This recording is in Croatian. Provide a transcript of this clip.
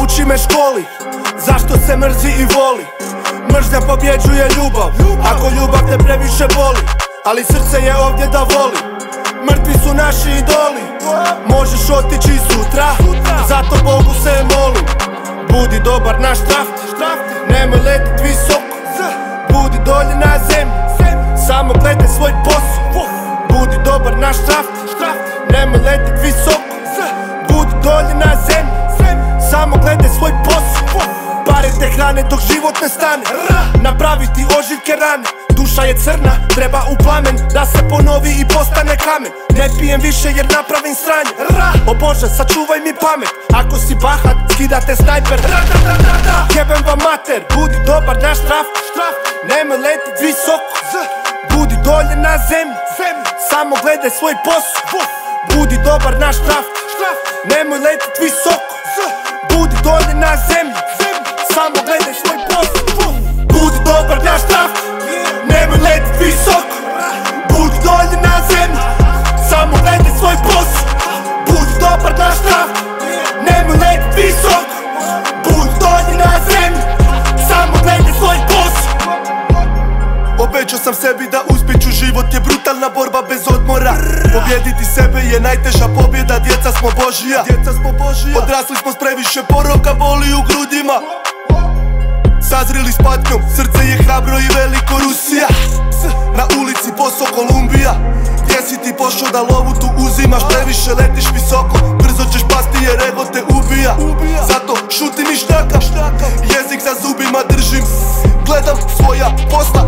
uči me školi zašto se mrzi i voli. Mržnja pobjeđuje ljubav ako ljubav te previše boli, ali srce je ovdje da voli. Mrtvi su naši idoli, možeš otići sutra, zato Bogu se molim. Budi dobar naš traft, nemoj letit visoko, budi dolje na zemlji, samo gledaj svoj posao. Budi dobar naš traft, nemoj letit visoko, budi dolje na zemlji, samo gledaj svoj posao. Pare te hrane dok život ne stane, napraviti ožiljke rane. Duša je crna, treba u plamen da se ponovi i postane kamen. Ne pijem više jer napravim sranje. O Bože, sačuvaj mi pamet. Ako si bahat, skidate snajper. Jebem vam mater, budi dobar naš traft, nemoj letit visoko, budi dolje na zemlji, samo gledaj svoj posao. Budi dobar naš traft, nemoj letit visoko, budi dolje na zemlji, samo gledaj svoj posao. Budi dobar naš traft, nemoj letit visoko, budi dolje na zemlji, samo gledaj svoj posao. Budi dobar naš traft, nemoj letit visoko, budi dolje na zemlji, samo gledaj svoj posao. Obećao sam sebi da uspjeću, život je brutalna borba bez odmora. Pobjediti sebe je najteža pobjeda, djeca smo Božija. Odrasli smo s previše poroka, boli u grudima. Sazrili s patnjom, srce je hrabro i veliko Rusija. Na ulici posao Kolumbija, gdje si ti pošao da lovu tu uzimaš? Previše letiš visoko, brzo ćeš pasti jer ego te ubija. Zato šutim i štakam, jezik za zubima držim, gledam svoja posla